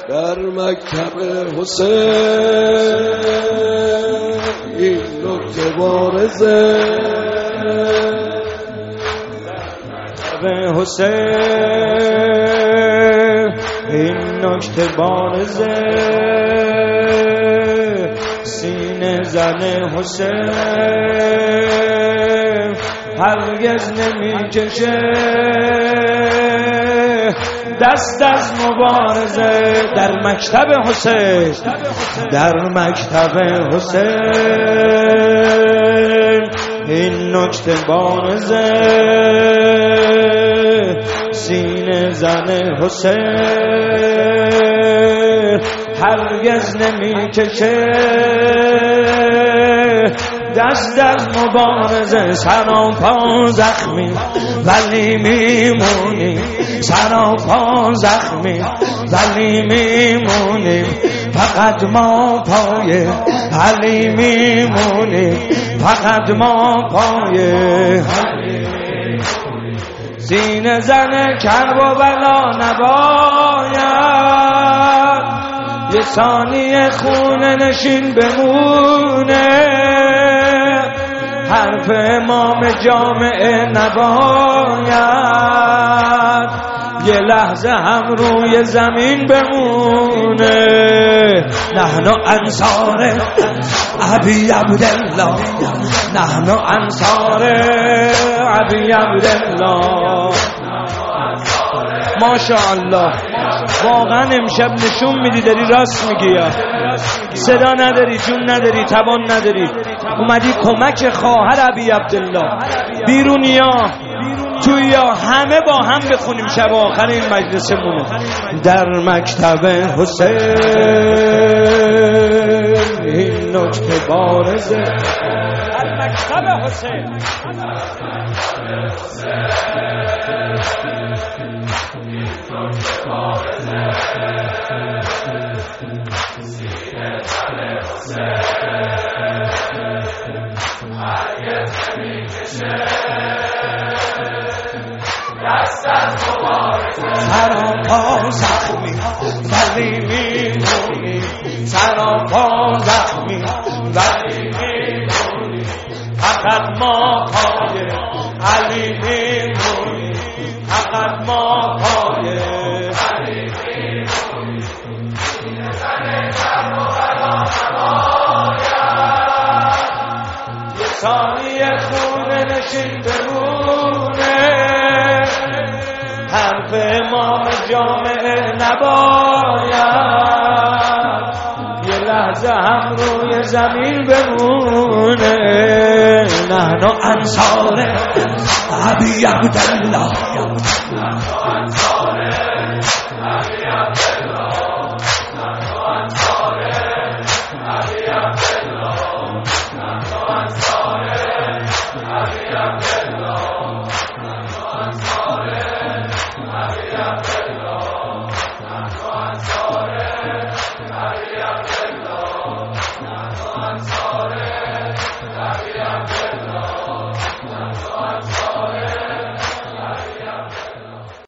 در مکتب حسین این نکته بارزه مکتب حسین این نکته بارزه سینه زن حسین هرگز نمیکشه دست از مبارزه در مکتب حسین در مکتب حسین این نکته بارزه سینه زن حسین هرگز نمیکشه دست از مبارزه سراپا زخمی ولی میمونیم سراپا زخمی ولی میمونیم فقط ما پای علی میمونیم فقط ما پای سینه زن کربلا نباید یه ثانیه خونه نشین بمونه حرف امام جامعه نباید یه لحظه هم روی زمین بمونه نحن انصار ابی عبدالله نحن انصار ابی عبدالله ماشاءالله واقعا امشب نشون میدی داری راست میگی یا صدا نداری جون نداری توان نداری اومدی کمک خواهر ابی عبدالله بیرونیا تویا همه با هم بخونیم شب آخر این مجلسمونو در مکتب حسین این نکته بارزه در مکتب حسین سراپا زخمی ولی میمونی سراپا زخمی ولی میمونی فقط ما پای علی میمونی فقط ما پای علی میمونی یه ثانیه خونه نشین بمونه حرف امام جامعه نباید یه لحظه هم روی زمین بمونه نحن انصار ابی عبدالله